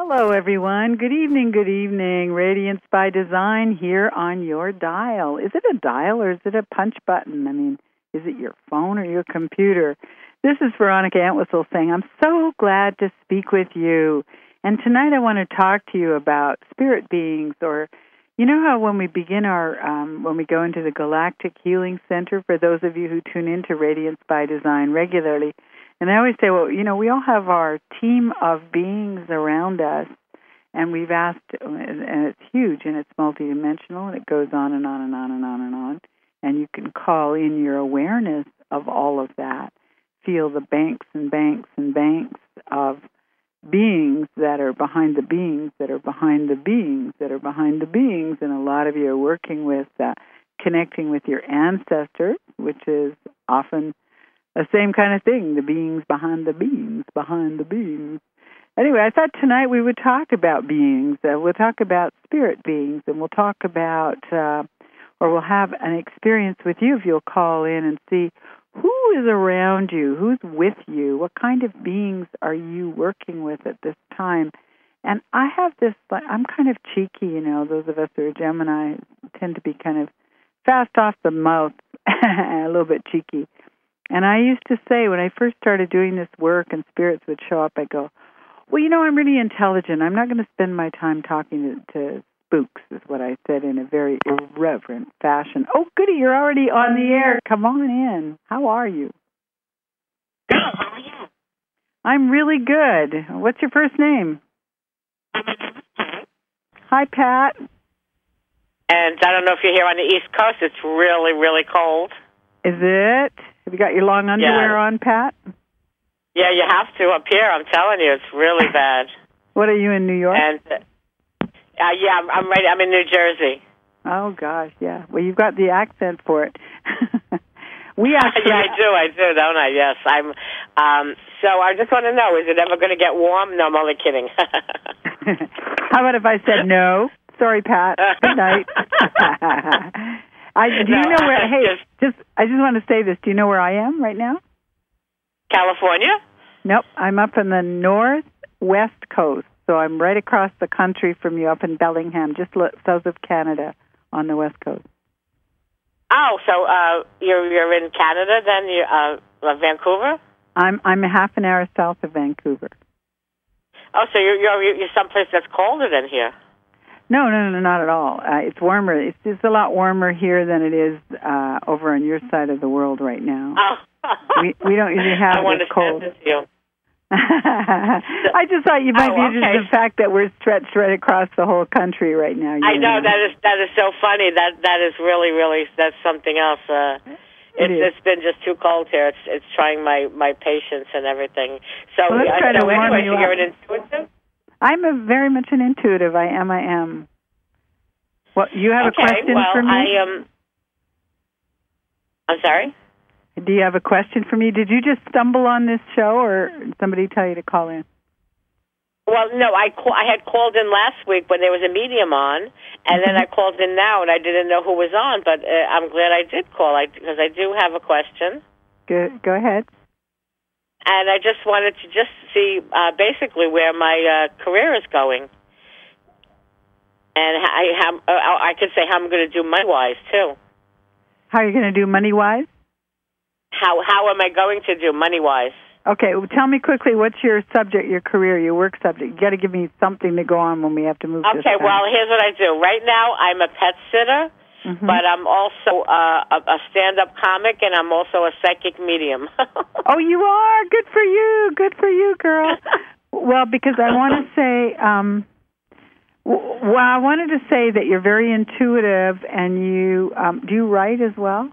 Hello, everyone. Good evening, good evening. Radiance by Design here on your dial. Is it a dial or is it a punch button? I mean, is it your phone or your computer? This is Veronica Entwistle saying, I'm so glad to speak with you. And tonight I want to talk to you about spirit beings, or you know how when we begin when we go into the Galactic Healing Center, for those of you who tune into Radiance by Design regularly, and I always say, well, you know, we all have our team of beings around us, and we've asked, and it's huge, and it's multidimensional, and it goes on and on and on and on and on, and you can call in your awareness of all of that, feel the banks and banks and banks of beings that are behind the beings that are behind the beings that are behind the beings, and a lot of you are working with connecting with your ancestors, which is often the same kind of thing, the beings behind the beings, behind the beings. Anyway, I thought tonight we would talk about beings. We'll talk about spirit beings, and we'll talk about, or we'll have an experience with you if you'll call in and see who is around you, who's with you, what kind of beings are you working with at this time. And I have this, I'm kind of cheeky, you know, those of us who are Gemini tend to be kind of fast off the mouth, a little bit cheeky. And I used to say, when I first started doing this work and spirits would show up, I go, well, you know, I'm really intelligent. I'm not going to spend my time talking to spooks, is what I said in a very irreverent fashion. Oh, goody, you're already on the air. Come on in. How are you? Good. How are you? I'm really good. What's your first name? Hi, Pat. And I don't know if you're here on the East Coast. It's really, really cold. Is it? Have you got your long underwear on, Pat? Yeah, you have to up here. I'm telling you, it's really bad. What, are you in New York? And yeah, I'm right. I'm in New Jersey. Oh gosh, yeah. Well, you've got the accent for it. We actually, yeah, I do, don't I? Yes, I'm. So I just want to know: is it ever going to get warm? No, I'm only kidding. How about if I said no? Sorry, Pat. Good night. I just want to say this. Do you know where I am right now? California? Nope. I'm up in the northwest coast. So I'm right across the country from you, up in Bellingham, just south of Canada on the west coast. Oh, so you're in Canada then? You Vancouver? I'm a half an hour south of Vancouver. Oh, so you're someplace that's colder than here? No, not at all. It's warmer. It's just a lot warmer here than it is over on your side of the world right now. Oh. we don't usually have this cold. You. I just thought you might be interested in the fact that we're stretched right across the whole country right now. I know that is so funny. That is really that's something else. It's been just too cold here. It's trying my patience and everything. So anyway, you're an intuitive? I'm very much an intuitive. I am. Well, you have a question for me? I'm sorry? Do you have a question for me? Did you just stumble on this show, or somebody tell you to call in? Well, no, I had called in last week when there was a medium on, and then I called in now, and I didn't know who was on, but I'm glad I did call, because I do have a question. Good. Go ahead. And I just wanted to just see basically where my career is going. And I could say how I'm going to do money-wise, too. How are you going to do money-wise? How am I going to do money-wise? Okay, well, tell me quickly, what's your subject, your career, your work subject? You got to give me something to go on when we have to move this Okay, well, here's what I do. Right now, I'm a pet sitter, but I'm also a stand-up comic, and I'm also a psychic medium. Oh, you are? Good for you, girl. Well, because I want to say, I wanted to say that you're very intuitive, and you do you write as well?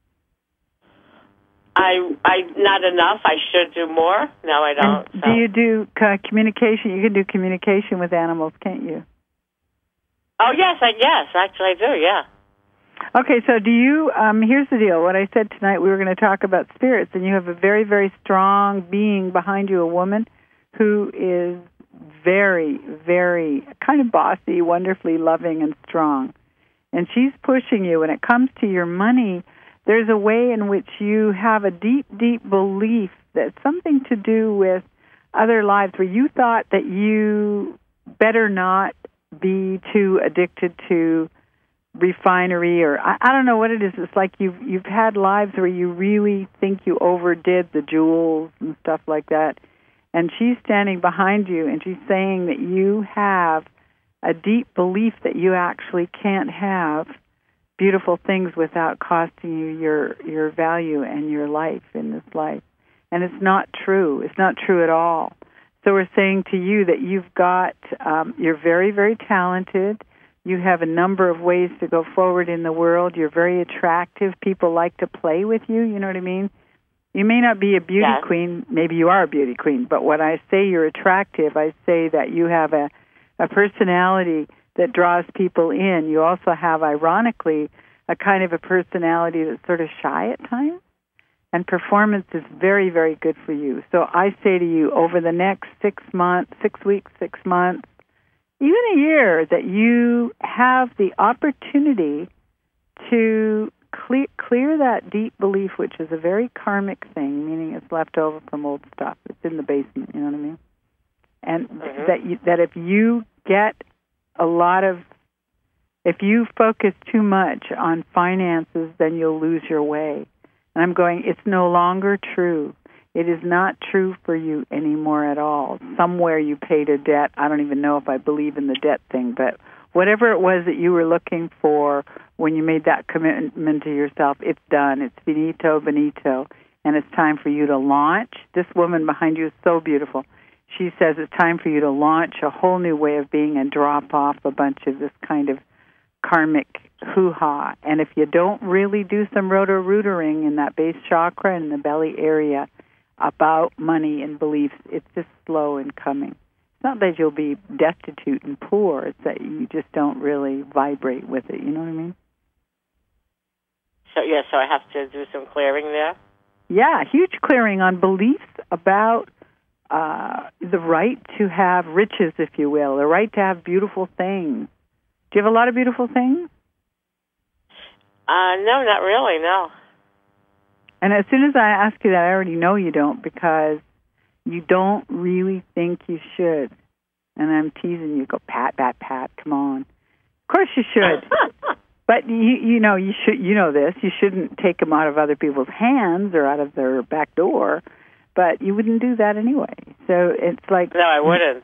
I not enough. I should do more. No, I don't. And do you do communication? You can do communication with animals, can't you? Oh, yes, actually I do, yeah. Okay, so do you, here's the deal. What I said tonight, we were going to talk about spirits, and you have a very, very strong being behind you, a woman who is very, very kind of bossy, wonderfully loving and strong. And she's pushing you. When it comes to your money, there's a way in which you have a deep, deep belief that's something to do with other lives, where you thought that you better not be too addicted to refinery, or I don't know what it is. It's like you've had lives where you really think you overdid the jewels and stuff like that. And she's standing behind you, and she's saying that you have a deep belief that you actually can't have beautiful things without costing you your value and your life in this life. And it's not true. It's not true at all. So we're saying to you that you've got, you're very, very talented. You have a number of ways to go forward in the world. You're very attractive. People like to play with you, you know what I mean? You may not be a beauty queen. Maybe you are a beauty queen. But when I say you're attractive, I say that you have a personality that draws people in. You also have, ironically, a kind of a personality that's sort of shy at times. And performance is very, very good for you. So I say to you, over the next 6 months, 6 weeks, 6 months, even a year, that you have the opportunity to clear that deep belief, which is a very karmic thing, meaning it's left over from old stuff. It's in the basement, you know what I mean? And that if you get if you focus too much on finances, then you'll lose your way. And I'm going, it's no longer true. It is not true for you anymore at all. Somewhere you paid a debt. I don't even know if I believe in the debt thing, but whatever it was that you were looking for when you made that commitment to yourself, it's done. It's finito, benito, and it's time for you to launch. This woman behind you is so beautiful. She says it's time for you to launch a whole new way of being and drop off a bunch of this kind of karmic hoo-ha. And if you don't really do some roto-rootering in that base chakra and the belly area about money and beliefs, it's just slow in coming. It's not that you'll be destitute and poor. It's that you just don't really vibrate with it. You know what I mean? So I have to do some clearing there? Yeah, huge clearing on beliefs about the right to have riches, if you will, the right to have beautiful things. Do you have a lot of beautiful things? No, not really, no. And as soon as I ask you that, I already know you don't, because you don't really think you should. And I'm teasing you. Go, Pat, come on. Of course you should. But you know this. You shouldn't take them out of other people's hands or out of their back door. But you wouldn't do that anyway. So it's like... No, I wouldn't.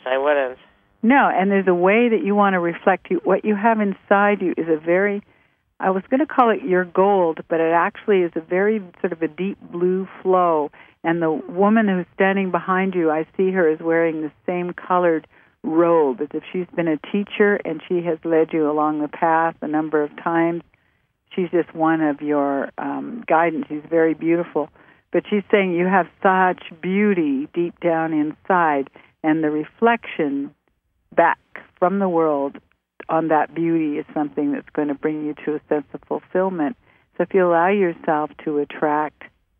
No, and there's a way that you want to reflect. What you have inside you is a very... I was going to call it your gold, but it actually is a very sort of a deep blue flow. And the woman who's standing behind you, I see her as wearing the same colored robe, as if she's been a teacher and she has led you along the path a number of times. She's just one of your guidance. She's very beautiful. But she's saying you have such beauty deep down inside, and the reflection back from the world on that beauty is something that's going to bring you to a sense of fulfillment. So if you allow yourself to attract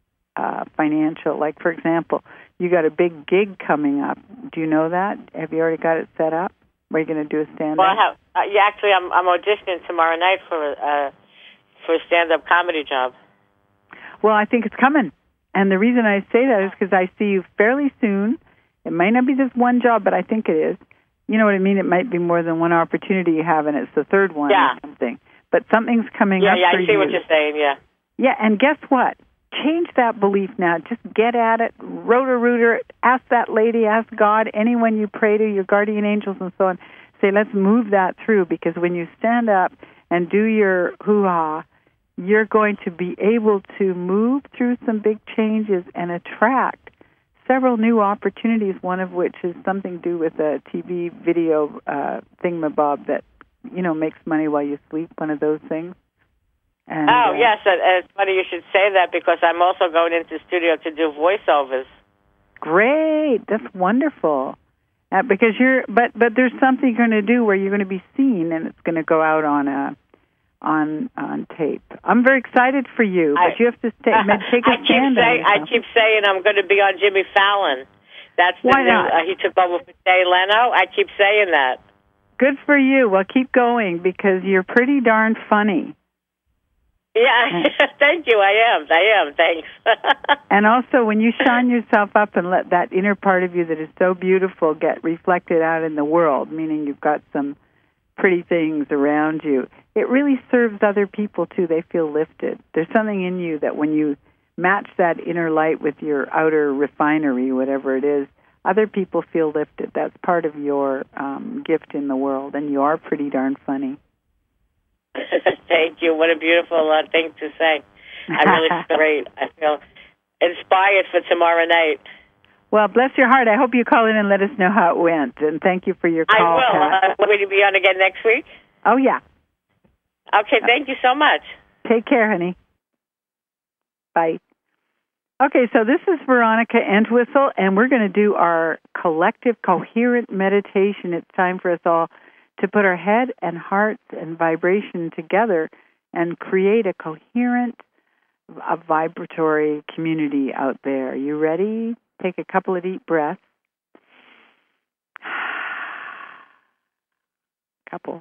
financial, like, for example, you got a big gig coming up. Do you know that? Have you already got it set up? Are you going to do a stand-up? Well, I have. Actually, I'm auditioning tomorrow night for a stand-up comedy job. Well, I think it's coming. And the reason I say that is because I see you fairly soon. It might not be this one job, but I think it is. You know what I mean? It might be more than one opportunity you have, and it's the third one or something. But something's coming up for you. Yeah, I see what you're saying, yeah. Yeah, and guess what? Change that belief now. Just get at it, rotor-rooter it, ask that lady, ask God, anyone you pray to, your guardian angels and so on. Say, let's move that through, because when you stand up and do your hoo-ha, you're going to be able to move through some big changes and attract several new opportunities, one of which is something to do with a TV video thingamabob that, makes money while you sleep, one of those things. And, yes, it's funny you should say that, because I'm also going into studio to do voiceovers. Great, that's wonderful. Because but there's something you're going to do where you're going to be seen, and it's going to go out on tape. I'm very excited for you, but you have to take a stand. I keep saying I'm going to be on Jimmy Fallon. That's why not? He took over for Jay Leno. I keep saying that. Good for you. Well, keep going, because you're pretty darn funny. Yeah, thank you. you. I am. Thanks. And also, when you shine yourself up and let that inner part of you that is so beautiful get reflected out in the world, meaning you've got some pretty things around you, it really serves other people, too. They feel lifted. There's something in you that when you match that inner light with your outer refinery, whatever it is, other people feel lifted. That's part of your gift in the world, and you are pretty darn funny. Thank you. What a beautiful thing to say. I really feel great. I feel inspired for tomorrow night. Well, bless your heart. I hope you call in and let us know how it went. And thank you for your call, I will. Pat. Will you be on again next week? Oh, yeah. Okay, thank you so much. Take care, honey. Bye. Okay, so this is Veronica Entwistle, and we're going to do our collective coherent meditation. It's time for us all to put our head and hearts and vibration together and create a coherent, a vibratory community out there. You ready? Take a couple of deep breaths. Couple.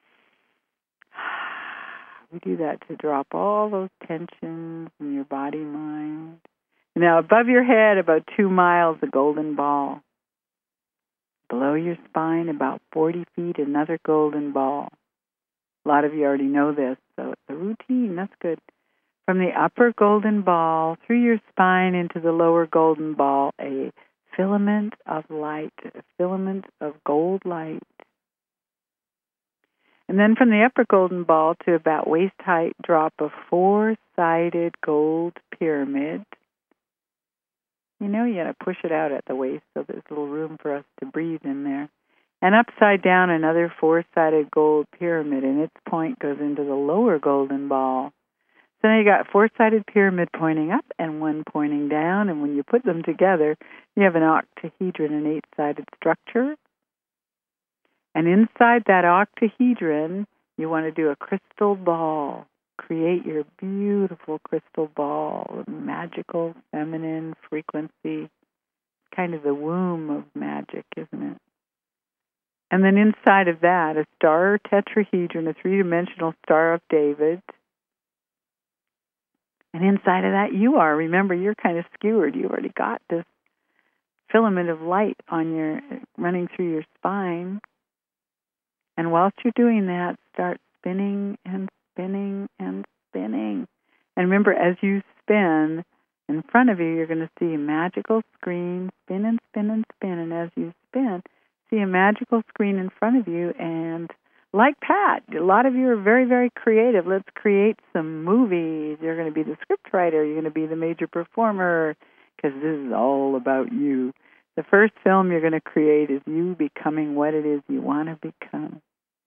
We do that to drop all those tensions in your body, mind. Now, above your head, about 2 miles, a golden ball. Below your spine, about 40 feet, another golden ball. A lot of you already know this, so it's a routine. That's good. From the upper golden ball, through your spine into the lower golden ball, a filament of light, a filament of gold light. And then from the upper golden ball to about waist height, drop a 4-sided gold pyramid. You know you got to push it out at the waist so there's a little room for us to breathe in there. And upside down, another 4-sided gold pyramid, and its point goes into the lower golden ball. So now you got 4-sided pyramid pointing up and one pointing down, and when you put them together, you have an octahedron, an 8-sided structure. And inside that octahedron, you want to do a crystal ball. Create your beautiful crystal ball, magical, feminine frequency, kind of the womb of magic, isn't it? And then inside of that, a star tetrahedron, a 3-dimensional Star of David. And inside of that, you are. Remember, you're kind of skewered. You already got this filament of light on your running through your spine. And whilst you're doing that, start spinning and spinning and spinning. And remember, as you spin, in front of you, you're going to see a magical screen. Spin and spin and spin. And as you spin, see a magical screen in front of you. And like Pat, a lot of you are very, very creative. Let's create some movies. You're going to be the scriptwriter. You're going to be the major performer, because this is all about you. The first film you're going to create is you becoming what it is you want to become.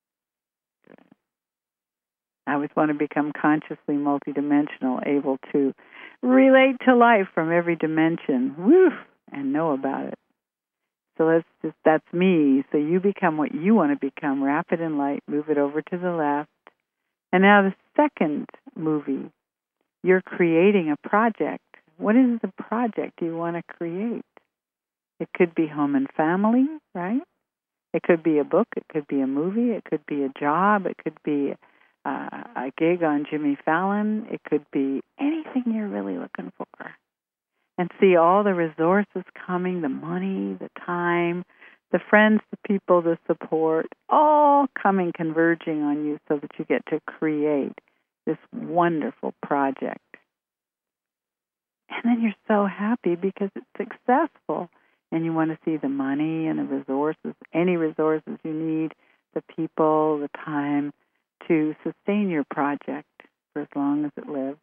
I always want to become consciously multidimensional, able to relate to life from every dimension, and know about it. So that's me. So you become what you want to become, rapid and light, move it over to the left. And now the second movie, you're creating a project. What is the project you want to create? It could be home and family, right? It could be a book. It could be a movie. It could be a job. It could be a gig on Jimmy Fallon. It could be anything you're really looking for. And see all the resources coming, the money, the time, the friends, the people, the support, all coming, converging on you so that you get to create this wonderful project. And then you're so happy because it's successful. And you want to see the money and the resources, any resources you need, the people, the time to sustain your project for as long as it lives.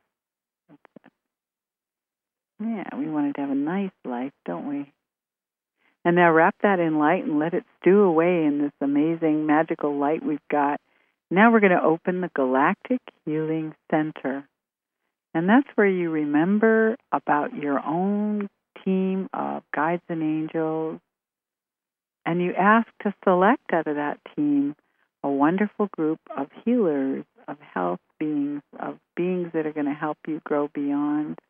Yeah, we want it to have a nice life, don't we? And now wrap that in light and let it stew away in this amazing magical light we've got. Now we're going to open the Galactic Healing Center. And that's where you remember about your own team of guides and angels. And you ask to select out of that team a wonderful group of healers, of health beings, of beings that are going to help you grow beyond.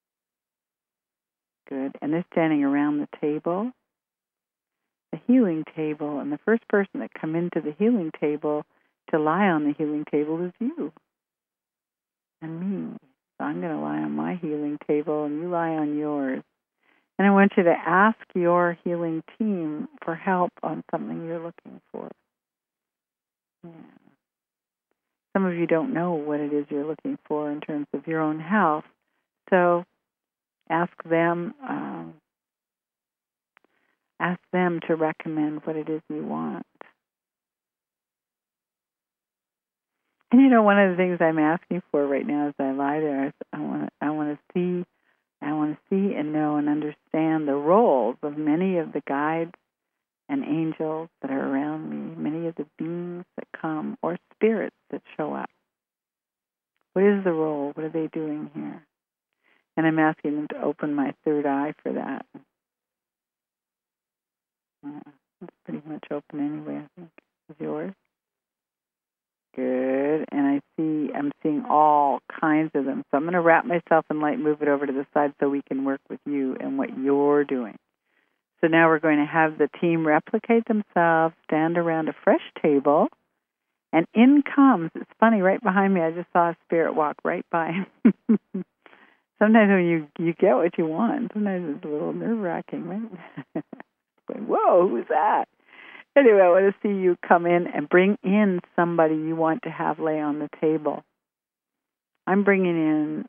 Good. And they're standing around the table, the healing table, and the first person that come into the healing table to lie on the healing table is you and me. So I'm going to lie on my healing table, and you lie on yours. And I want you to ask your healing team for help on something you're looking for. Yeah. Some of you don't know what it is you're looking for in terms of your own health. So ask them to recommend what it is you want. And one of the things I'm asking for right now as I lie there is I want to see and know and understand the roles of many of the guides and angels that are around me, many of the beings that come or spirits that show up. What is the role? What are they doing here? And I'm asking them to open my third eye for that. It's pretty much open anyway, I think. Is yours? Good. And I'm seeing all kinds of them. So I'm going to wrap myself in light and move it over to the side so we can work with you and what you're doing. So now we're going to have the team replicate themselves, stand around a fresh table, and in comes, it's funny, right behind me, I just saw a spirit walk right by. Sometimes when you get what you want, sometimes it's a little nerve-wracking, right? Whoa, who's that? Anyway, I want to see you come in and bring in somebody you want to have lay on the table. I'm bringing in,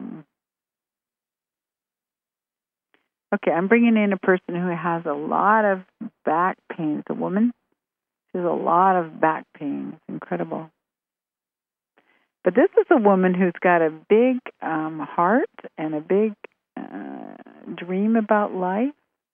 I'm bringing in a person who has a lot of back pain. It's a woman. She has a lot of back pain. It's incredible. But this is a woman who's got a big heart and a big dream about life.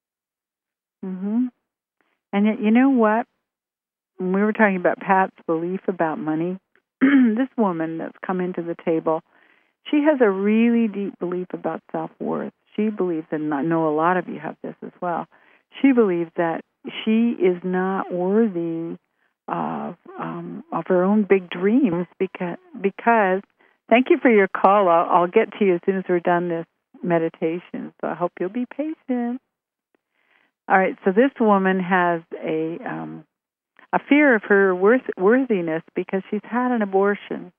Mm-hmm. And yet, you know what? When we were talking about Pat's belief about money, this woman that's come into the table, she has a really deep belief about self-worth. She believes, and I know a lot of you have this as well, she believes that she is not worthy of her own big dreams because thank you for your call. I'll get to you as soon as we're done this meditation, so I hope you'll be patient. All right, so this woman has a fear of her worthiness because she's had an abortion,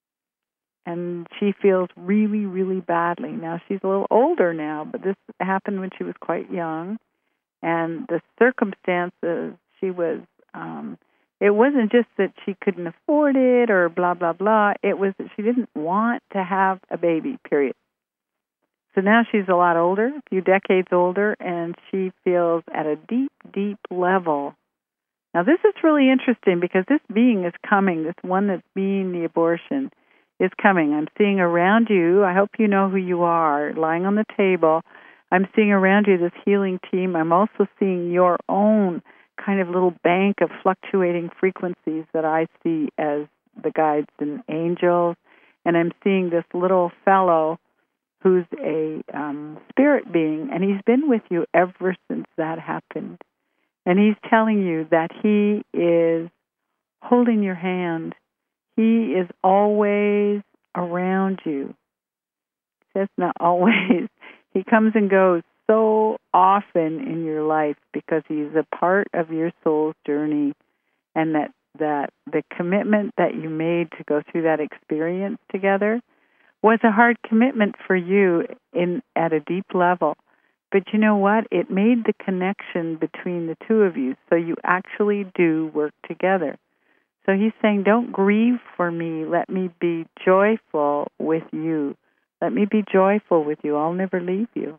and she feels really, really badly. Now, she's a little older now, but this happened when she was quite young, and the circumstances she was, it wasn't just that she couldn't afford it or blah, blah, blah. It was that she didn't want to have a baby, period. So now she's a lot older, a few decades older, and she feels at a deep, deep level. Now, this is really interesting because this being is coming, this one that's being the abortion is coming. I'm seeing around you, I hope you know who you are, lying on the table. I'm seeing around you this healing team. I'm also seeing your own kind of little bank of fluctuating frequencies that I see as the guides and angels. And I'm seeing this little fellow who's a spirit being, and he's been with you ever since that happened. And he's telling you that he is holding your hand. He is always around you. He says not always. He comes and goes so often in your life because he's a part of your soul's journey, and that the commitment that you made to go through that experience together was a hard commitment for you at a deep level. But you know what? It made the connection between the two of you, so you actually do work together. So he's saying, don't grieve for me. Let me be joyful with you. Let me be joyful with you. I'll never leave you.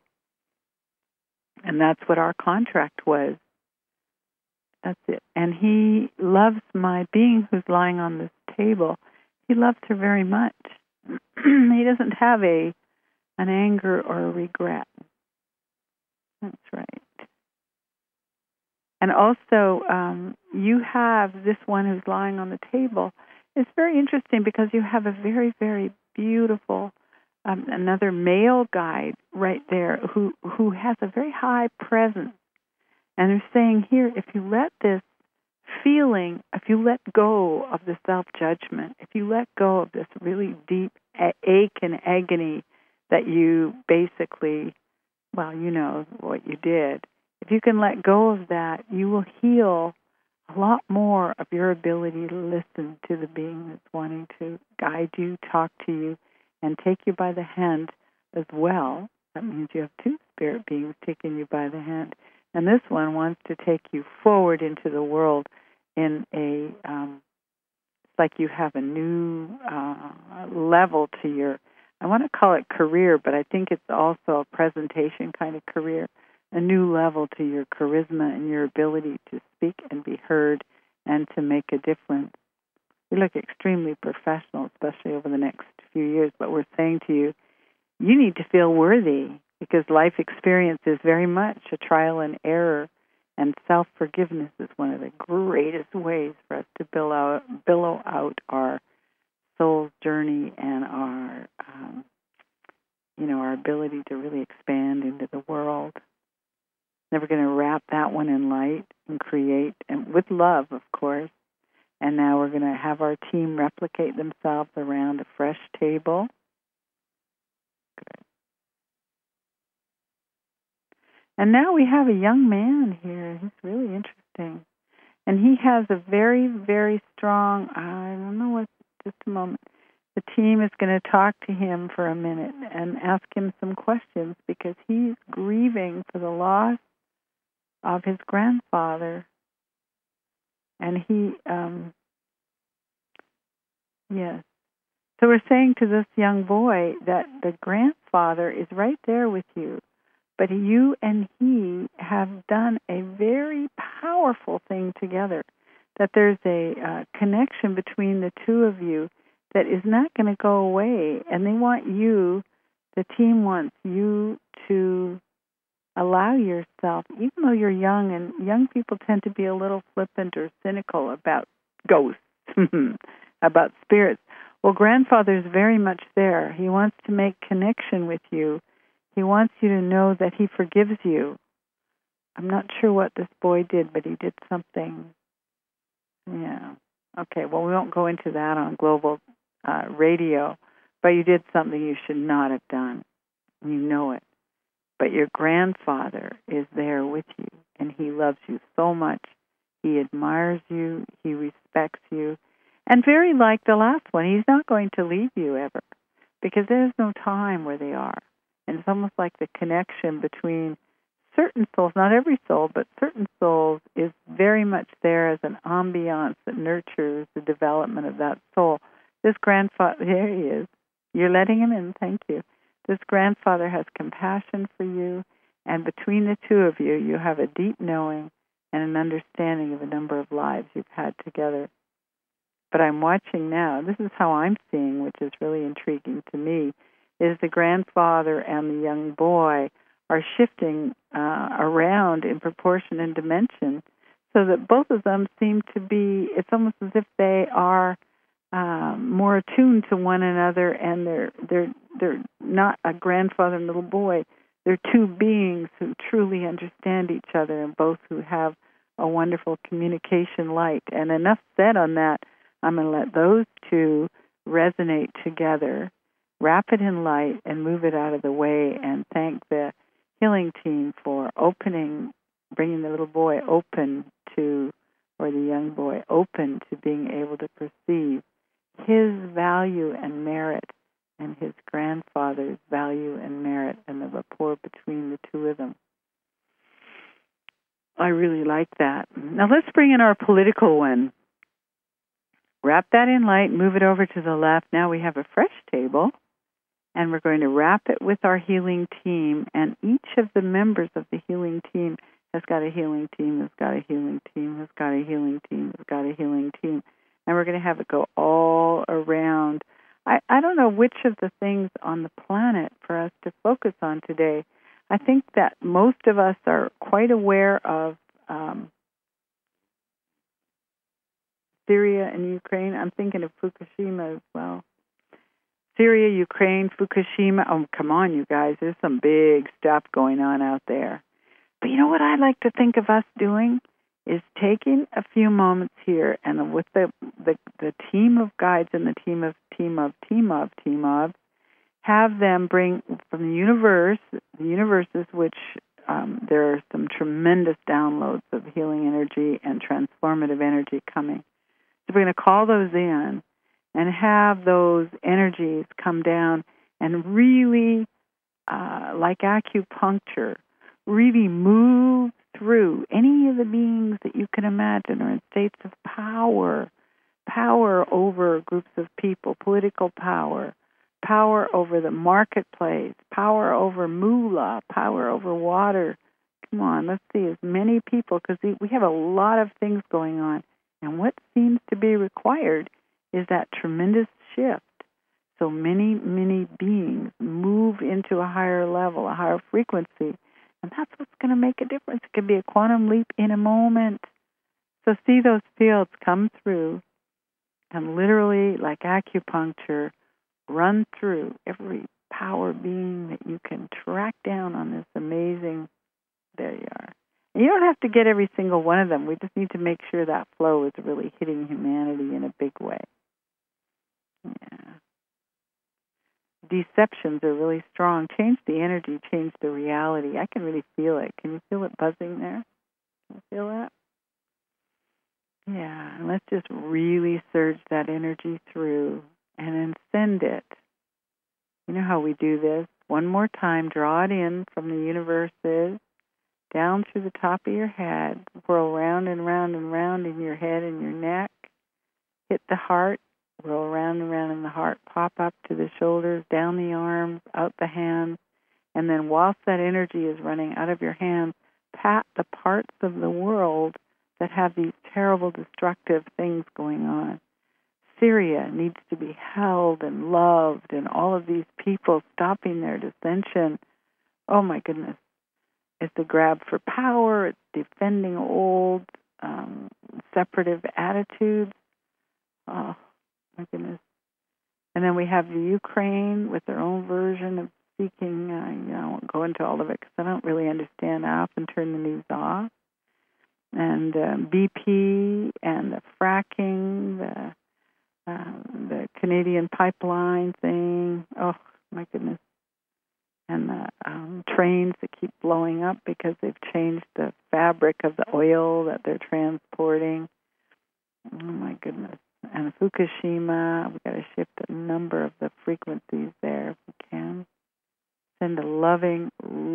And that's what our contract was. That's it. And he loves my being who's lying on this table. He loves her very much. He doesn't have an anger or a regret. That's right. And also, you have this one who's lying on the table. It's very interesting because you have a very, very beautiful, another male guide right there who has a very high presence. And they're saying here, if you let this feeling, if you let go of the self-judgment, if you let go of this really deep ache and agony that you basically, well, you know what you did. If you can let go of that, you will heal a lot more of your ability to listen to the being that's wanting to guide you, talk to you, and take you by the hand as well. That means you have two spirit beings taking you by the hand. And this one wants to take you forward into the world in a, like you have a new level to your, I want to call it career, but I think it's also a presentation kind of career, a new level to your charisma and your ability to speak and be heard and to make a difference. You look extremely professional, especially over the next few years, but we're saying to you, you need to feel worthy because life experience is very much a trial and error, and self-forgiveness is one of the greatest ways for us to billow out our soul's journey and our, our ability to really expand into the world. Never going to wrap that one in light and create, and with love, of course. And now we're going to have our team replicate themselves around a fresh table. Good. And now we have a young man here. He's really interesting. And he has a very, very strong, I don't know what, just a moment. The team is going to talk to him for a minute and ask him some questions because he's grieving for the loss of his grandfather. And he, yes. So we're saying to this young boy that the grandfather is right there with you, but you and he have done a very powerful thing together, that there's a connection between the two of you that is not going to go away. And they want you, the team wants you to allow yourself, even though you're young, and young people tend to be a little flippant or cynical about ghosts, about spirits. Well, grandfather's very much there. He wants to make connection with you. He wants you to know that he forgives you. I'm not sure what this boy did, but he did something. Yeah. Okay, well, we won't go into that on global radio, but you did something you should not have done. You know it. But your grandfather is there with you, and he loves you so much. He admires you. He respects you. And very like the last one, he's not going to leave you ever because there's no time where they are. And it's almost like the connection between certain souls, not every soul, but certain souls is very much there as an ambiance that nurtures the development of that soul. This grandfather, there he is. You're letting him in, thank you. This grandfather has compassion for you, and between the two of you, you have a deep knowing and an understanding of a number of lives you've had together. But I'm watching now, this is how I'm seeing, which is really intriguing to me, is the grandfather and the young boy are shifting around in proportion and dimension so that both of them seem to be, it's almost as if they are more attuned to one another, and they're not a grandfather and little boy. They're two beings who truly understand each other and both who have a wonderful communication light. And enough said on that. I'm going to let those two resonate together, wrap it in light, and move it out of the way, and thank the healing team for bringing the little boy open to, or the young boy open to being able to perceive his value and merit and his grandfather's value and merit and the rapport between the two of them. I really like that. Now let's bring in our political one. Wrap that in light, move it over to the left. Now we have a fresh table, and we're going to wrap it with our healing team, and each of the members of the healing team has got a healing team, has got a healing team, has got a healing team, has got a healing team, and we're going to have it go all around. I don't know which of the things on the planet for us to focus on today. I think that most of us are quite aware of Syria and Ukraine. I'm thinking of Fukushima as well. Syria, Ukraine, Fukushima. Oh, come on, you guys. There's some big stuff going on out there. But you know what I'd like to think of us doing is taking a few moments here and with the team of guides and the team of, have them bring from the universes, which there are some tremendous downloads of healing energy and transformative energy coming. So we're going to call those in, and have those energies come down and really, like acupuncture, really move through any of the beings that you can imagine are in states of power over groups of people, political power over the marketplace, power over moolah, power over water. Come on, let's see, as many people, because we have a lot of things going on. And what seems to be required is that tremendous shift. So many, many beings move into a higher level, a higher frequency. And that's what's going to make a difference. It can be a quantum leap in a moment. So see those fields come through and literally, like acupuncture, run through every power being that you can track down on this amazing, there you are. And you don't have to get every single one of them. We just need to make sure that flow is really hitting humanity in a big way. Yeah. Deceptions are really strong. Change the energy, change the reality. I can really feel it. Can you feel it buzzing there? Can you feel that? Yeah, and let's just really surge that energy through and then send it. You know how we do this? One more time, draw it in from the universes, down through the top of your head, whirl round and round and round in your head and your neck, hit the heart, whirl around and round in the heart, pop up to the shoulders, down the arms, out the hands, and then whilst that energy is running out of your hands, pat the parts of the world that have these terrible destructive things going on. Syria needs to be held and loved, and all of these people stopping their dissension. Oh my goodness. It's the grab for power, it's defending old separative attitudes. Oh my goodness. And then we have the Ukraine with their own version of seeking, I won't go into all of it because I don't really understand. I often turn the news off. And BP and the fracking, the Canadian pipeline thing. Oh, my goodness. And the trains that keep blowing up because they've changed the fabric of the oil that they're transporting. Oh, my goodness. And Fukushima, we've got to shift a number of the frequencies there if we can. Send a loving,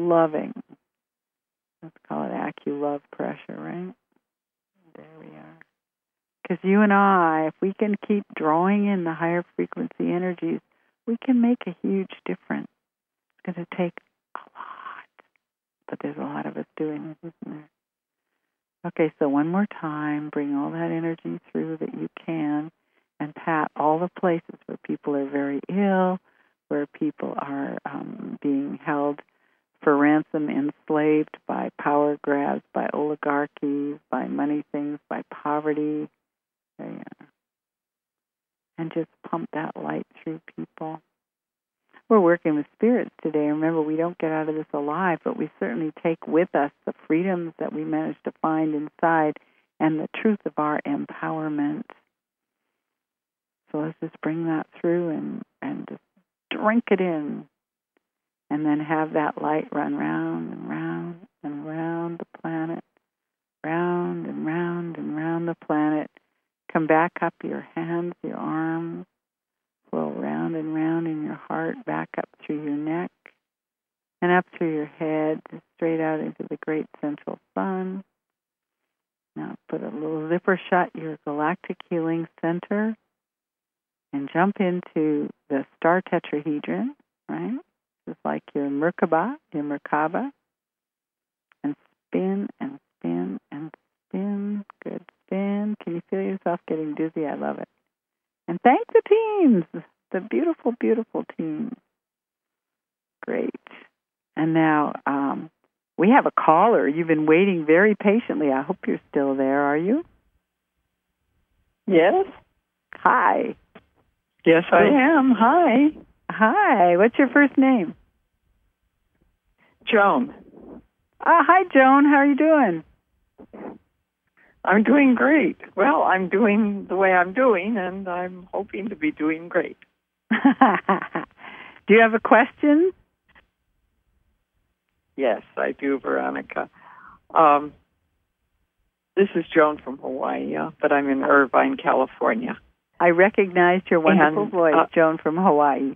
let's call it acu-love pressure, right? There we are. Because you and I, if we can keep drawing in the higher frequency energies, we can make a huge difference. It's going to take a lot, but there's a lot of us doing it, isn't there? Okay, so one more time, bring all that energy through that you can, and pat all the places where people are very ill, where people are being held for ransom, enslaved by power grabs, by oligarchies, by money things, by poverty. There you are. And just pump that light through people. We're working with spirits today. Remember, we don't get out of this alive, but we certainly take with us the freedoms that we managed to find inside and the truth of our empowerment. So let's just bring that through and just drink it in. And then have that light run round and round and round the planet, round and round and round the planet. Come back up your hands, your arms, whirl round and round in your heart, back up through your neck, and up through your head, straight out into the great central sun. Now put a little zipper shut your galactic healing center and jump into the star tetrahedron, right? Just like your Merkaba, and spin and spin and spin. Good spin. Can you feel yourself getting dizzy? I love it. And thank the teams, the beautiful, beautiful teams. Great. And now we have a caller. You've been waiting very patiently. I hope you're still there. Are you? Yes. Hi. Yes, I am. Hi. Hi. What's your first name? Joan. Hi, Joan. How are you doing? I'm doing great. Well, I'm doing the way I'm doing, and I'm hoping to be doing great. Do you have a question? Yes, I do, Veronica. This is Joan from Hawaii, but I'm in Irvine, California. I recognized your wonderful voice, Joan from Hawaii.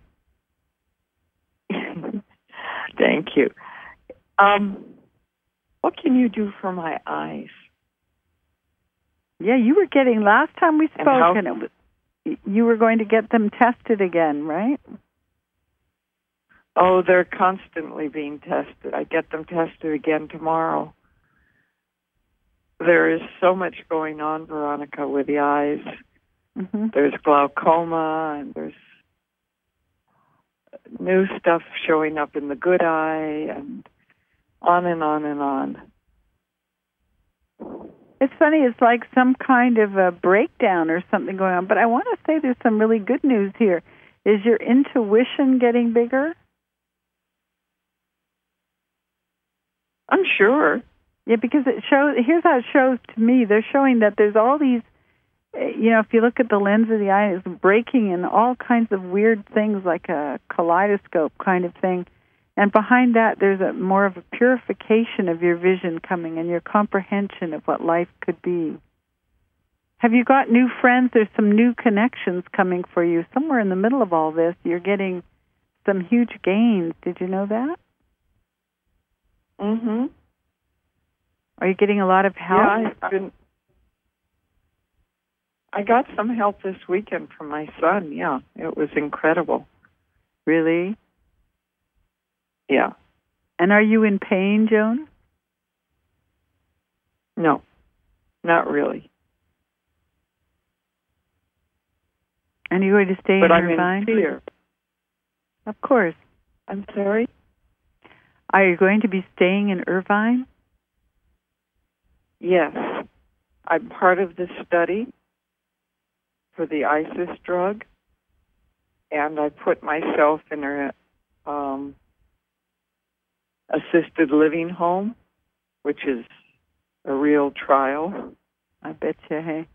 Thank you. What can you do for my eyes? Yeah, you were getting, last time we spoke, you were going to get them tested again, right? Oh, they're constantly being tested. I get them tested again tomorrow. There is so much going on, Veronica, with the eyes. Mm-hmm. There's glaucoma, and there's new stuff showing up in the good eye, and on and on and on. It's funny, it's like some kind of a breakdown or something going on, but I want to say there's some really good news here. Is your intuition getting bigger? I'm sure. Yeah, because it shows, here's how it shows to me. They're showing that there's all these, if you look at the lens of the eye, it's breaking in all kinds of weird things like a kaleidoscope kind of thing. And behind that, there's more of a purification of your vision coming and your comprehension of what life could be. Have you got new friends? There's some new connections coming for you. Somewhere in the middle of all this, you're getting some huge gains. Did you know that? Mm-hmm. Are you getting a lot of help? Yeah, I got some help this weekend from my son. Yeah, it was incredible. Really? Yeah. And are you in pain, Joan? No, not really. And you're going to stay in Irvine? But I'm in fear. Of course. I'm sorry? Are you going to be staying in Irvine? Yes. I'm part of the study for the ISIS drug, and I put myself in a assisted living home, which is a real trial. I bet you, hey.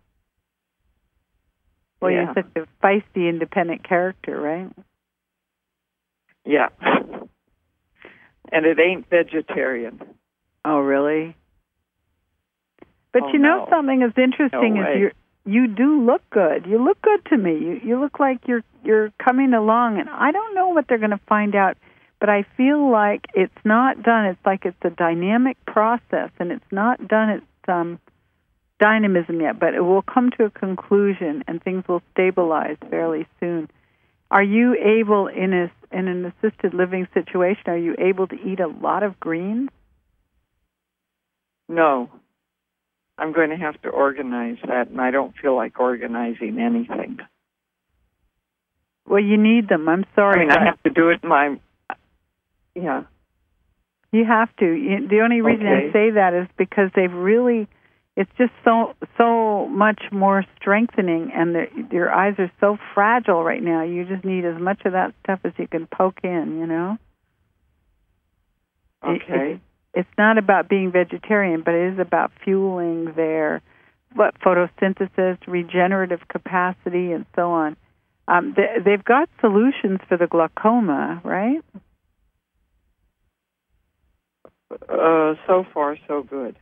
Well, yeah. You're such a feisty, independent character, right? Yeah. And it ain't vegetarian. Oh, really? But you know something is interesting is you do look good. You look good to me. You look like you're coming along, and I don't know what they're going to find out, but I feel like it's not done. It's like it's a dynamic process, and it's not done its dynamism yet, but it will come to a conclusion, and things will stabilize fairly soon. Are you able, in an assisted living situation, are you able to eat a lot of greens? No. I'm going to have to organize that, and I don't feel like organizing anything. Well, you need them. I'm sorry. I have to do it Yeah. You have to. The only reason I say that is because they've really, it's just so much more strengthening, and your eyes are so fragile right now. You just need as much of that stuff as you can poke in, you know? Okay. It's not about being vegetarian, but it is about fueling their photosynthesis, regenerative capacity, and so on. They've got solutions for the glaucoma, right? So far, so good.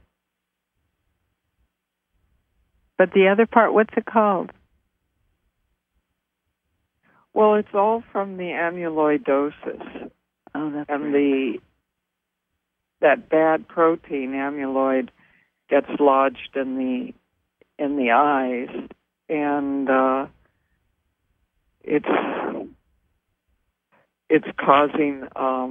But the other part, what's it called? Well, it's all from the amyloidosis. Oh, that's and right. That bad protein, amyloid, gets lodged in the eyes, and it's causing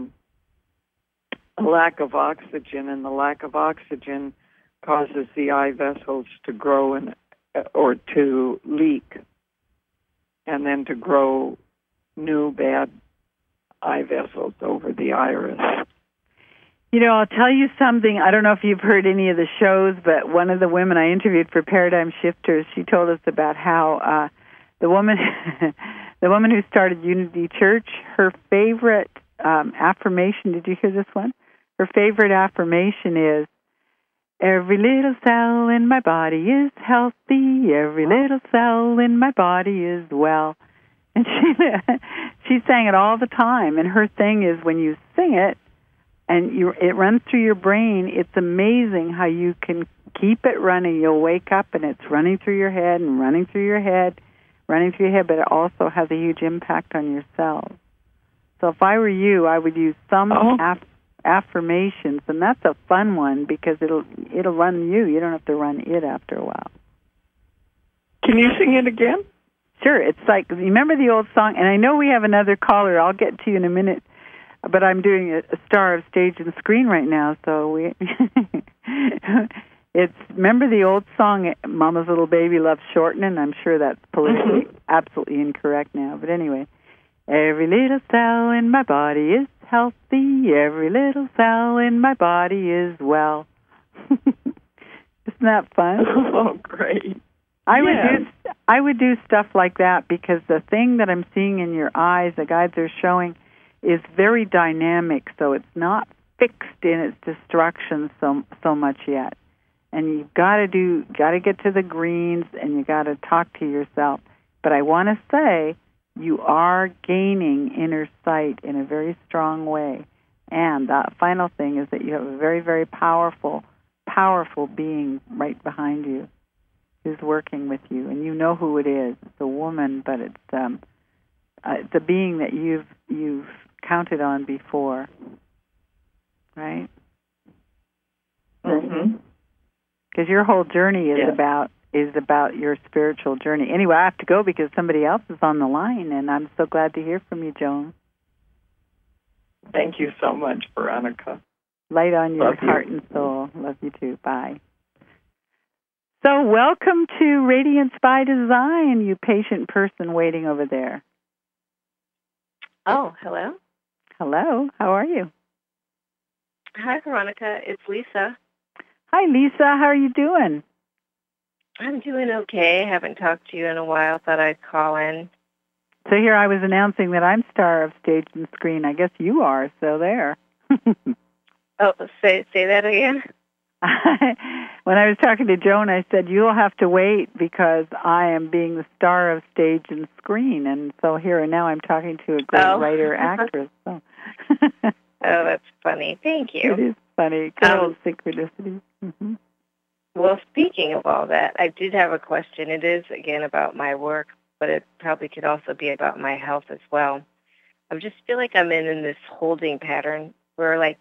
a lack of oxygen, and the lack of oxygen causes the eye vessels to grow or to leak, and then to grow new bad eye vessels over the iris. You know, I'll tell you something. I don't know if you've heard any of the shows, but one of the women I interviewed for Paradigm Shifters, she told us about how the woman who started Unity Church, her favorite affirmation, did you hear this one? Her favorite affirmation is, every little cell in my body is healthy, every little cell in my body is well. And she sang it all the time, and her thing is when you sing it, and it runs through your brain, it's amazing how you can keep it running. You'll wake up and it's running through your head and running through your head. running through your head, but it also has a huge impact on your cells. So if I were you, I would use some affirmations, and that's a fun one because it'll run you. You don't have to run it after a while. Can you sing it again? Sure. It's like, remember the old song? And I know we have another caller. I'll get to you in a minute. But I'm doing a star of stage and screen right now, so we... remember the old song, Mama's Little Baby Loves Shortening? I'm sure that's politically absolutely incorrect now. But anyway, every little cell in my body is healthy. Every little cell in my body is well. Isn't that fun? Oh, great. I would do stuff like that because the thing that I'm seeing in your eyes, the guides are showing, is very dynamic, so it's not fixed in its destruction so much yet. And you've got to get to the greens, and you got to talk to yourself. But I want to say you are gaining inner sight in a very strong way. And the final thing is that you have a very, very powerful being right behind you who's working with you, and you know who it is. It's a woman, but it's a being that you've counted on before, right? Mm-hmm. Because your whole journey is about your spiritual journey. Anyway, I have to go because somebody else is on the line, and I'm so glad to hear from you, Joan. Thank you so much, Veronica. Light on your heart and soul. Love you too. Bye. So welcome to Radiance by Design, you patient person waiting over there. Oh, hello. Hello. How are you? Hi, Veronica. It's Lisa. Hi, Lisa. How are you doing? I'm doing okay. Haven't talked to you in a while. Thought I'd call in. So here I was announcing that I'm star of stage and screen. I guess you are, so there. Oh, say that again? When I was talking to Joan, I said, you'll have to wait because I am being the star of stage and screen. And so here and now I'm talking to a great writer, actress. So. Oh, that's funny. Thank you. It is funny. Good old synchronicity. Mm-hmm. Well, speaking of all that, I did have a question. It is, again, about my work, but it probably could also be about my health as well. I just feel like I'm in this holding pattern where, like,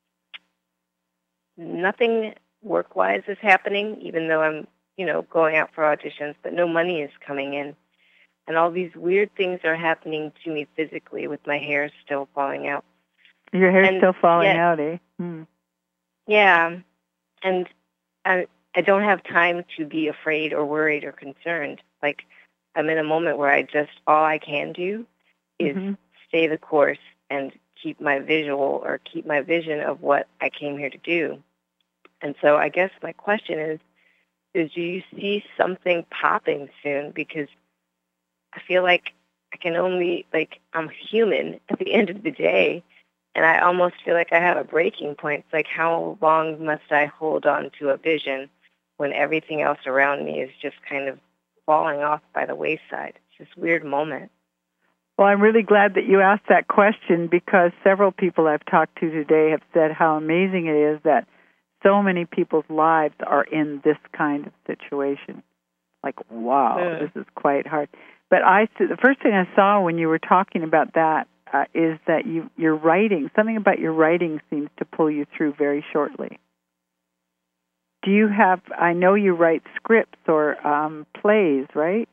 nothing work-wise is happening, even though I'm, going out for auditions, but no money is coming in. And all these weird things are happening to me physically with my hair still falling out. Your hair's still falling out, eh? Yeah. And I don't have time to be afraid or worried or concerned. Like, I'm in a moment where all I can do is stay the course and keep my vision of what I came here to do. And so I guess my question is do you see something popping soon? Because I feel like I can only, I'm human at the end of the day, and I almost feel like I have a breaking point. It's like, how long must I hold on to a vision when everything else around me is just kind of falling off by the wayside? It's this weird moment. Well, I'm really glad that you asked that question because several people I've talked to today have said how amazing it is that so many people's lives are in this kind of situation. Like, wow, this is quite hard. But the first thing I saw when you were talking about that is that your writing, something about your writing seems to pull you through very shortly. Do you have, I know you write scripts or plays, right?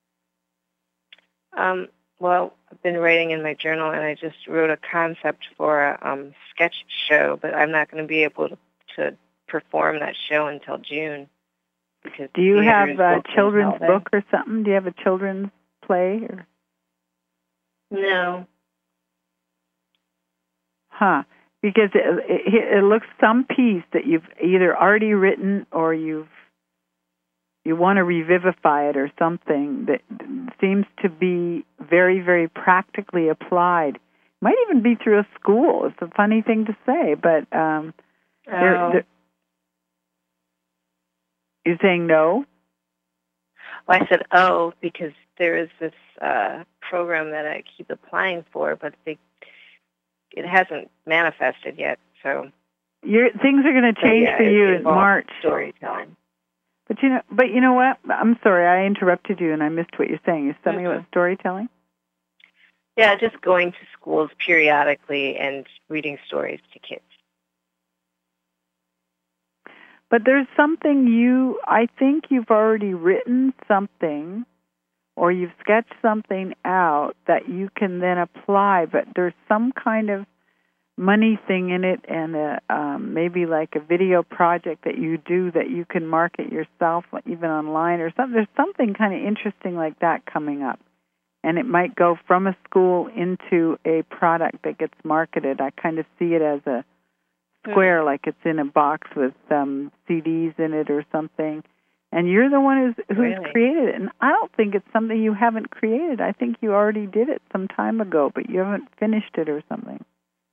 Well, I've been writing in my journal, and I just wrote a concept for a sketch show, but I'm not going to be able to perform that show until June. Do you have a children's book or something? Do you have a children's play? Or? No. Huh. Because it looks some piece that you've either already written or you want to revivify it or something that seems to be very, very practically applied. Might even be through a school. It's a funny thing to say, but you're saying no? Well, I said because there is this program that I keep applying for, but it hasn't manifested yet. So things are going to change for you in March. Storytelling. But you know what? I'm sorry, I interrupted you and I missed what you're saying. You're something about storytelling? Yeah, just going to schools periodically and reading stories to kids. But there's something I think you've already written something or you've sketched something out that you can then apply, but there's some kind of money thing in it and maybe like a video project that you do that you can market yourself even online or something. There's something kind of interesting like that coming up. And it might go from a school into a product that gets marketed. I kind of see it as a square, like it's in a box with CDs in it or something. And you're the one who's really? Created it. And I don't think it's something you haven't created. I think you already did it some time ago, but you haven't finished it or something.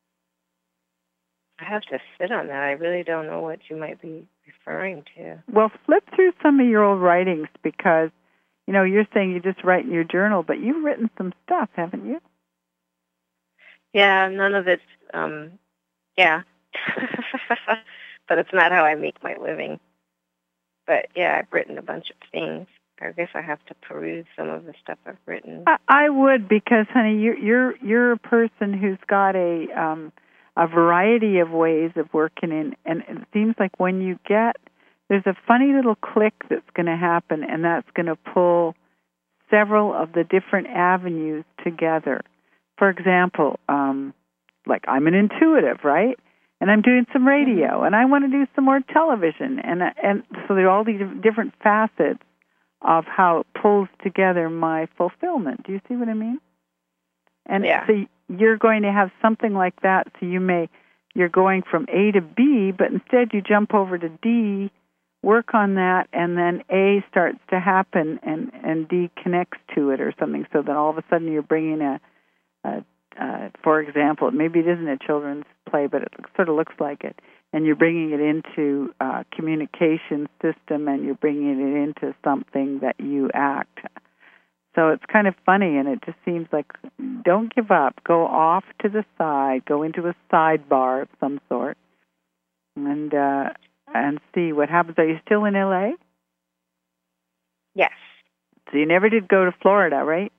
I have to sit on that. I really don't know what you might be referring to. Well, flip through some of your old writings because, you're saying you just write in your journal, but you've written some stuff, haven't you? Yeah, none of it's, yeah. But it's not how I make my living. But, yeah, I've written a bunch of things. I guess I have to peruse some of the stuff I've written. I would because, honey, you're a person who's got a variety of ways of working in, and it seems like when you there's a funny little click that's going to happen, and that's going to pull several of the different avenues together. For example, like I'm an intuitive, right? And I'm doing some radio, and I want to do some more television, and so there are all these different facets of how it pulls together my fulfillment. Do you see what I mean? And so you're going to have something like that. So you're going from A to B, but instead you jump over to D, work on that, and then A starts to happen, and D connects to it or something. So that all of a sudden you're bringing for example, maybe it isn't a children's play, but it sort of looks like it, and you're bringing it into a communication system, and you're bringing it into something that you act. So it's kind of funny, and it just seems like don't give up. Go off to the side, go into a sidebar of some sort, and see what happens. Are you still in L.A.? Yes. So you never did go to Florida, right?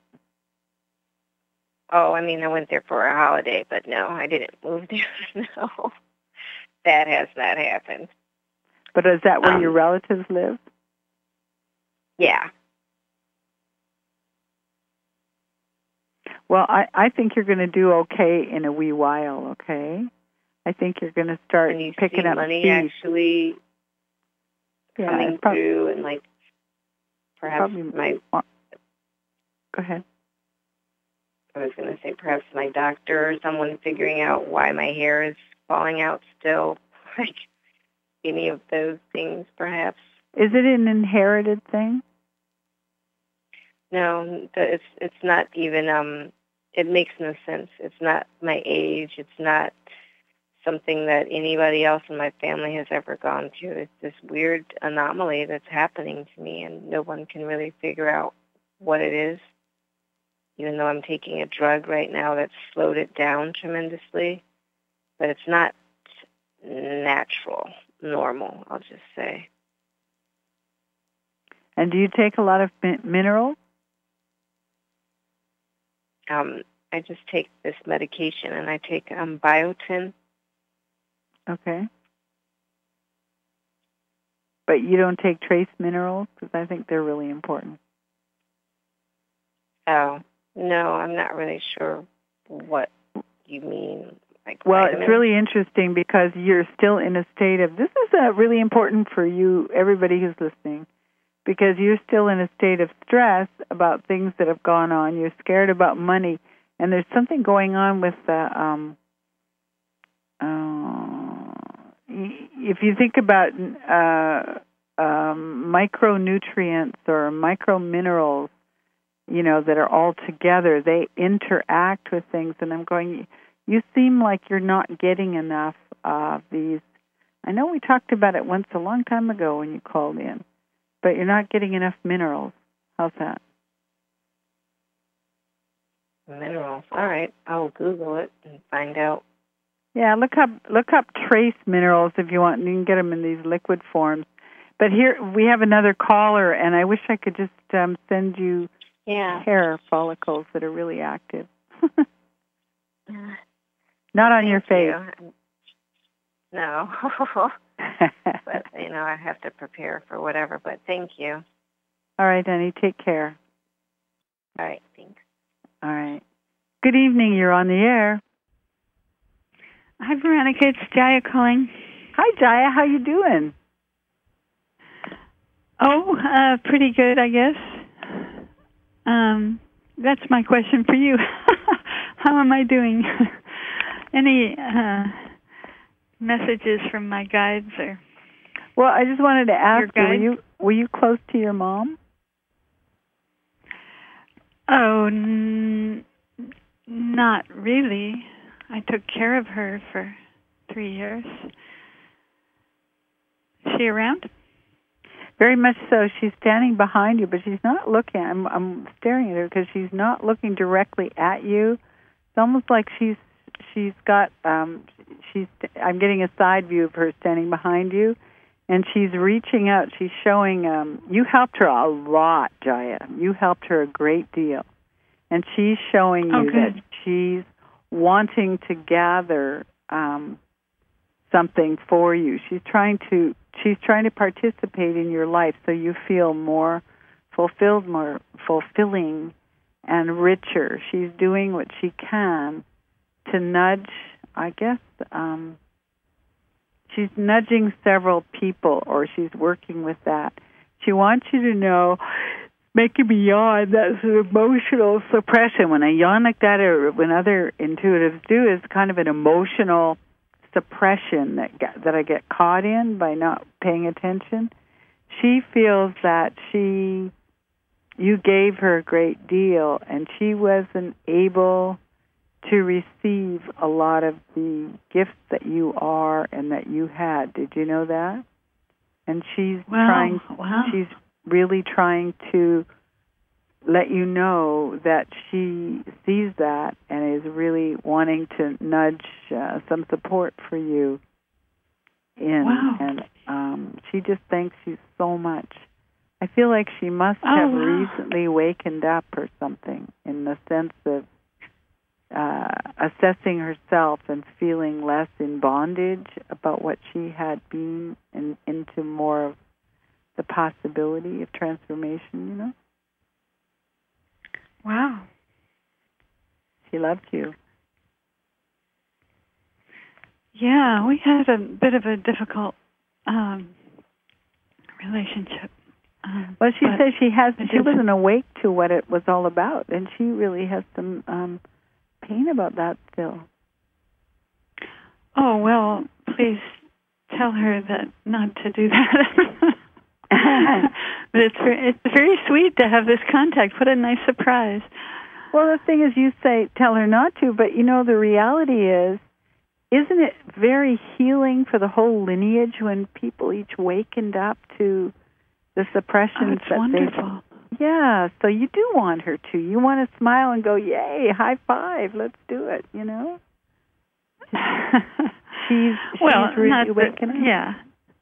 Oh, I mean, I went there for a holiday, but no, I didn't move there. No, that has not happened. But is that where your relatives live? Yeah. Well, I think you're going to do okay in a wee while, okay? I think you're going to start picking up money speed. Actually coming through, and like perhaps Go ahead. I was going to say perhaps my doctor or someone figuring out why my hair is falling out still, like any of those things, perhaps. Is it an inherited thing? No, it's not even. It makes no sense. It's not my age. It's not something that anybody else in my family has ever gone through. It's this weird anomaly that's happening to me, and no one can really figure out what it is. Even though I'm taking a drug right now that's slowed it down tremendously, but it's not normal, I'll just say. And do you take a lot of minerals? I just take this medication, and I take biotin. Okay. But you don't take trace minerals? Because I think they're really important. Oh. No, I'm not really sure what you mean. Well, it's really interesting because you're still in a state of, this is really important for you, everybody who's listening, because you're still in a state of stress about things that have gone on. You're scared about money, and there's something going on with if you think about micronutrients or microminerals, that are all together, they interact with things. And I'm going, you seem like you're not getting enough of these. I know we talked about it once a long time ago when you called in, but you're not getting enough minerals. How's that? Minerals. All right. I'll Google it and find out. Yeah, look up trace minerals if you want. You can get them in these liquid forms. But here we have another caller, and I wish I could just send you hair follicles that are really active. Not on your face. No. But, I have to prepare for whatever, but thank you. All right, honey, take care. All right, thanks. All right. Good evening, you're on the air. Hi, Veronica, it's Jaya calling. Hi, Jaya, how you doing? Oh, pretty good, I guess. That's my question for you. How am I doing? Any messages from my guides or? Well, I just wanted to ask you, were you close to your mom? Oh, not really. I took care of her for 3 years. Is she around? Very much so. She's standing behind you, but she's not looking. I'm staring at her because she's not looking directly at you. It's almost like she's got. I'm getting a side view of her standing behind you, and she's reaching out. She's showing. You helped her a lot, Jaya. You helped her a great deal, and she's showing you that she's wanting to gather something for you. She's trying to participate in your life so you feel more fulfilled, more fulfilling and richer. She's doing what she can to nudge, I guess, she's nudging several people, or she's working with that. She wants you to know, making me yawn, that's an emotional suppression. When I yawn like that, or when other intuitives do, is kind of an emotional suppression that I get caught in by not paying attention. She feels that you gave her a great deal, and she wasn't able to receive a lot of the gifts that you are and that you had. Did you know that? And she's she's really trying to let you know that she sees that and is really wanting to nudge some support for you in. Wow. And she just thanks you so much. I feel like she must have recently wakened up or something, in the sense of assessing herself and feeling less in bondage about what she had been, and into more of the possibility of transformation, Wow. She loved you. Yeah, we had a bit of a difficult relationship. Well, she says she wasn't awake to what it was all about, and she really has some pain about that still. Oh, well, please tell her that not to do that. But it's very sweet to have this contact. What a nice surprise. Well, the thing is, you tell her not to, but the reality is, isn't it very healing for the whole lineage when people each wakened up to the suppressions? It's wonderful. Yeah, so you do want her to. You want to smile and go, yay, high five, let's do it, She's really waking up. Yeah.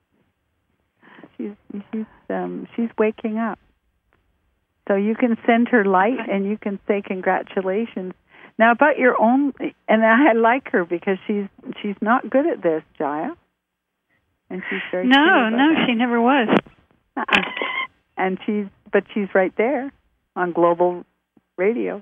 She's waking up. So you can send her light, and you can say congratulations. Now about your own, and I like her because she's not good at this, Jaya, and she's very she never was. And she's right there on Global Radio.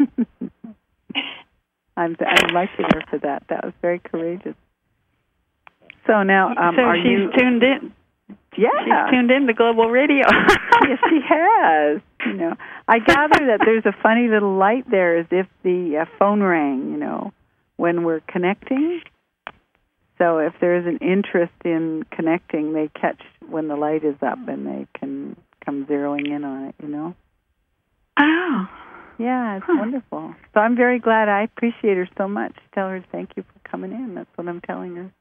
I'm liking her for that. That was very courageous. So now, she's tuned in. Yeah, she's tuned in to Global Radio. Yes, she has. I gather that there's a funny little light there, as if the phone rang. When we're connecting. So if there's an interest in connecting, they catch when the light is up, and they can come zeroing in on it. Oh. Yeah, it's wonderful. So I'm very glad. I appreciate her so much. Tell her thank you for coming in. That's what I'm telling her.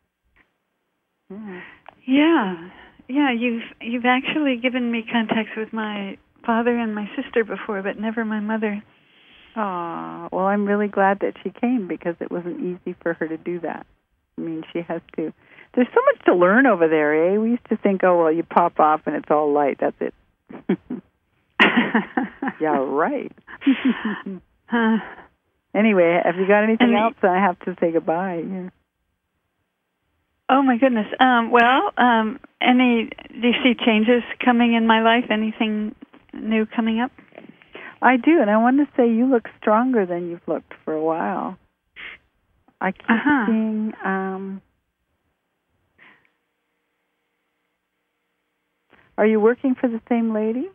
Yeah. Yeah, you've actually given me contacts with my father and my sister before, but never my mother. Well, I'm really glad that she came, because it wasn't easy for her to do that. I mean, she has to. There's so much to learn over there, eh? We used to think, oh, well, you pop off and it's all light. That's it. Yeah, right. Anyway, have you got anything else? I have to say goodbye. Yeah. Oh, my goodness. Do you see changes coming in my life? Anything new coming up? I do, and I want to say you look stronger than you've looked for a while. I keep seeing... Are you working for the same lady?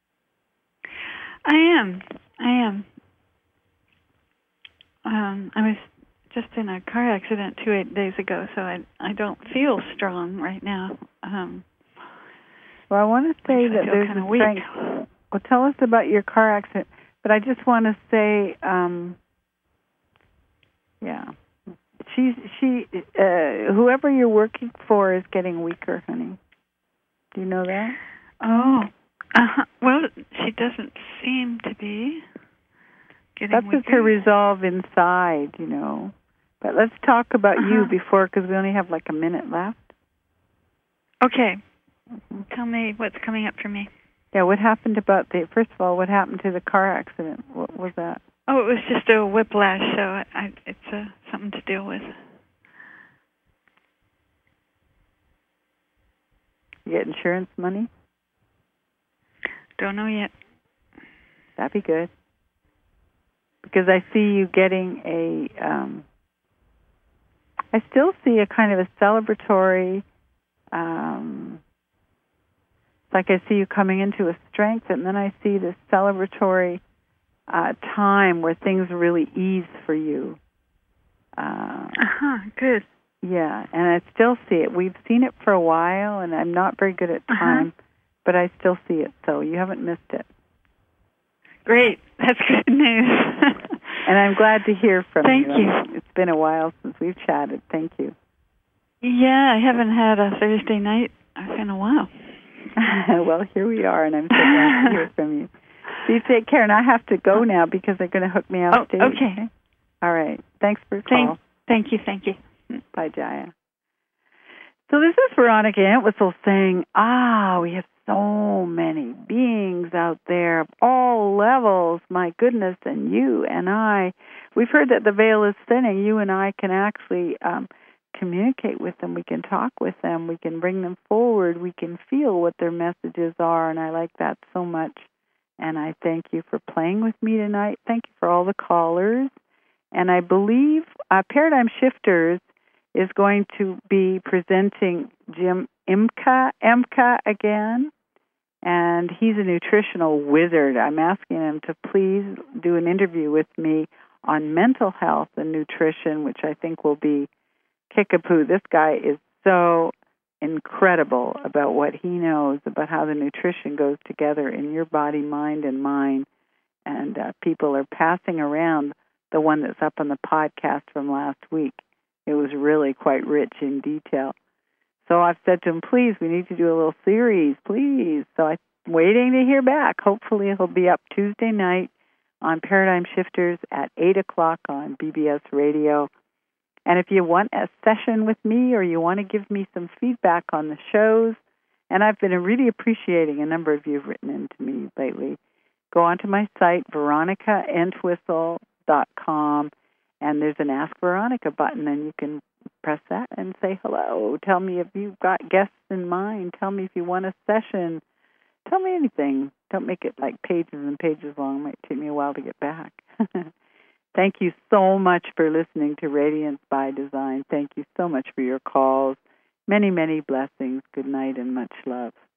I am. I was just in a car accident 2 days ago, so I don't feel strong right now. Well, I want to say that there's a strength. Well, tell us about your car accident. But I just want to say, whoever you're working for is getting weaker, honey. Do you know that? Oh, well, she doesn't seem to be getting weaker. That's just her resolve inside, you know. But let's talk about you before, because we only have like a minute left. Okay. Tell me what's coming up for me. Yeah, what happened first of all, what happened to the car accident? What was that? Oh, it was just a whiplash, so it's something to deal with. You get insurance money? Don't know yet. That'd be good. Because I see you getting I still see a kind of a celebratory, like I see you coming into a strength, and then I see this celebratory time where things really ease for you. Good. Yeah, and I still see it. We've seen it for a while, and I'm not very good at time, but I still see it, so you haven't missed it. Great. That's good news. And I'm glad to hear from you. Thank you. It's been a while since we've chatted. Thank you. Yeah, I haven't had a Thursday night in a while. Well, here we are, and I'm so glad to hear from you. So you take care, and I have to go now because they're going to hook me off stage. Okay. All right. Thanks for your call. Thank you. Bye, Jaya. So this is Veronica Entwistle saying, we have so many beings out there of all levels, my goodness, and you and I. We've heard that the veil is thinning. You and I can actually communicate with them. We can talk with them. We can bring them forward. We can feel what their messages are, and I like that so much. And I thank you for playing with me tonight. Thank you for all the callers. And I believe Paradigm Shifters is going to be presenting Jim Emka again. And he's a nutritional wizard. I'm asking him to please do an interview with me on mental health and nutrition, which I think will be kickapoo. This guy is so incredible about what he knows about how the nutrition goes together in your body, mind, and mind. And people are passing around the one that's up on the podcast from last week. It was really quite rich in detail. So I've said to him, please, we need to do a little series, please. So I'm waiting to hear back. Hopefully it'll be up Tuesday night on Paradigm Shifters at 8 o'clock on BBS Radio. And if you want a session with me or you want to give me some feedback on the shows, and I've been really appreciating a number of you have written in to me lately, go onto my site, veronicaentwistle.com, and there's an Ask Veronica button, and you can press that and say hello. Tell me if you've got guests in mind. Tell me if you want a session. Tell me anything. Don't make it like pages and pages long. It might take me a while to get back. Thank you so much for listening to Radiance by Design. Thank you so much for your calls. Many, many blessings. Good night and much love.